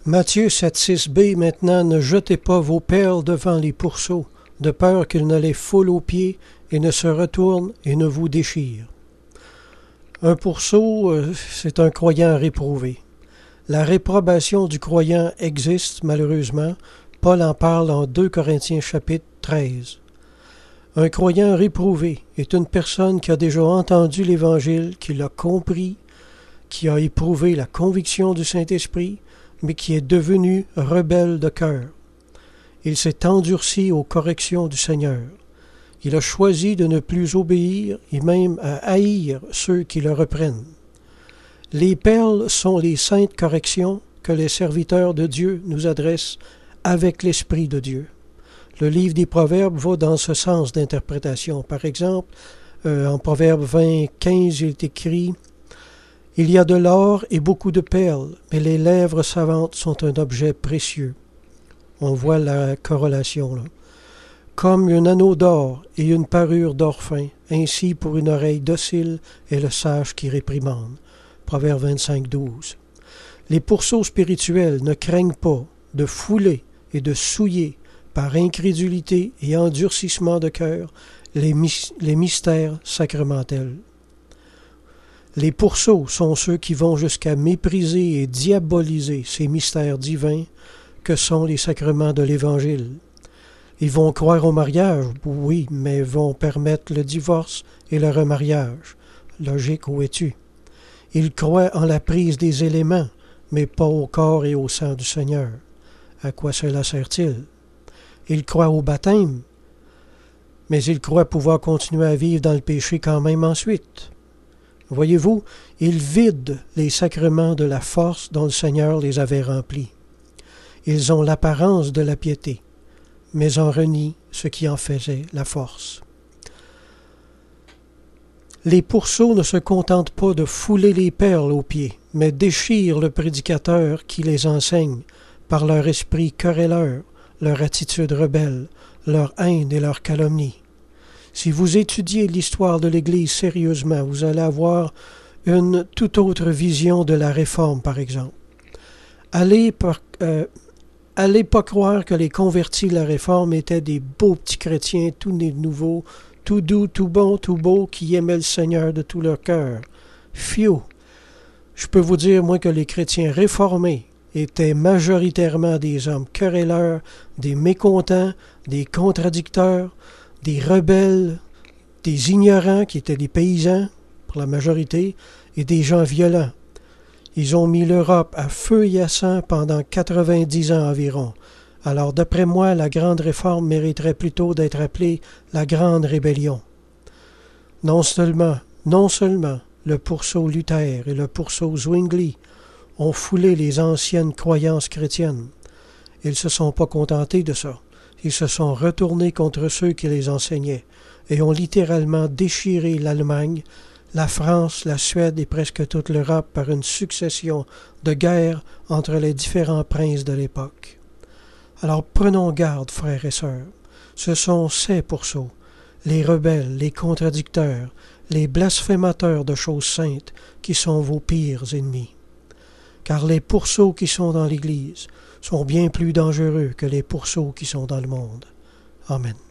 Matthieu 7,6b. Maintenant, ne jetez pas vos perles devant les pourceaux, de peur qu'ils ne les foulent aux pieds et ne se retournent et ne vous déchirent. Un pourceau, c'est un croyant réprouvé. La réprobation du croyant existe, malheureusement. Paul en parle en 2 Corinthiens chapitre 13. Un croyant réprouvé est une personne qui a déjà entendu l'Évangile, qui l'a compris, qui a éprouvé la conviction du Saint-Esprit, mais qui est devenu rebelle de cœur. Il s'est endurci aux corrections du Seigneur. Il a choisi de ne plus obéir et même à haïr ceux qui le reprennent. Les perles sont les saintes corrections que les serviteurs de Dieu nous adressent avec l'Esprit de Dieu. Le livre des Proverbes va dans ce sens d'interprétation. Par exemple, en Proverbe 20:15, il est écrit « Il y a de l'or et beaucoup de perles, mais les lèvres savantes sont un objet précieux. » On voit la corrélation là. Comme un anneau d'or et une parure d'or fin, ainsi pour une oreille docile est le sage qui réprimande. Proverbe 25:12. Les pourceaux spirituels ne craignent pas de fouler et de souiller par incrédulité et endurcissement de cœur les mystères sacramentels. Les pourceaux sont ceux qui vont jusqu'à mépriser et diaboliser ces mystères divins que sont les sacrements de l'Évangile. Ils vont croire au mariage, oui, mais vont permettre le divorce et le remariage. Logique, où es-tu? Ils croient en la prise des éléments, mais pas au corps et au sang du Seigneur. À quoi cela sert-il? Ils croient au baptême, mais ils croient pouvoir continuer à vivre dans le péché quand même ensuite. Voyez-vous, ils vident les sacrements de la force dont le Seigneur les avait remplis. Ils ont l'apparence de la piété, mais en renient ce qui en faisait la force. Les pourceaux ne se contentent pas de fouler les perles aux pieds, mais déchirent le prédicateur qui les enseigne par leur esprit querelleur, leur attitude rebelle, leur haine et leur calomnie. Si vous étudiez l'histoire de l'Église sérieusement, vous allez avoir une toute autre vision de la Réforme, par exemple. Allez pas croire que les convertis de la Réforme étaient des beaux petits chrétiens, tout nés de nouveau, tout doux, tout bon, tout beau, qui aimaient le Seigneur de tout leur cœur. Fiou! Je peux vous dire, moi, que les chrétiens réformés étaient majoritairement des hommes querelleurs, des mécontents, des contradicteurs, des rebelles, des ignorants qui étaient des paysans, pour la majorité, et des gens violents. Ils ont mis l'Europe à feu et à sang pendant 90 ans environ. Alors, d'après moi, la Grande Réforme mériterait plutôt d'être appelée la Grande Rébellion. Non seulement, le pourceau Luther et le pourceau Zwingli ont foulé les anciennes croyances chrétiennes. Ils ne se sont pas contentés de ça. Ils se sont retournés contre ceux qui les enseignaient et ont littéralement déchiré l'Allemagne, la France, la Suède et presque toute l'Europe par une succession de guerres entre les différents princes de l'époque. Alors prenons garde, frères et sœurs. Ce sont ces pourceaux, les rebelles, les contradicteurs, les blasphémateurs de choses saintes qui sont vos pires ennemis. Car les pourceaux qui sont dans l'Église sont bien plus dangereux que les pourceaux qui sont dans le monde. Amen.